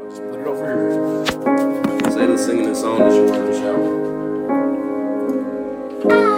Just put it over here. Say the singing the song that you heard in the shower.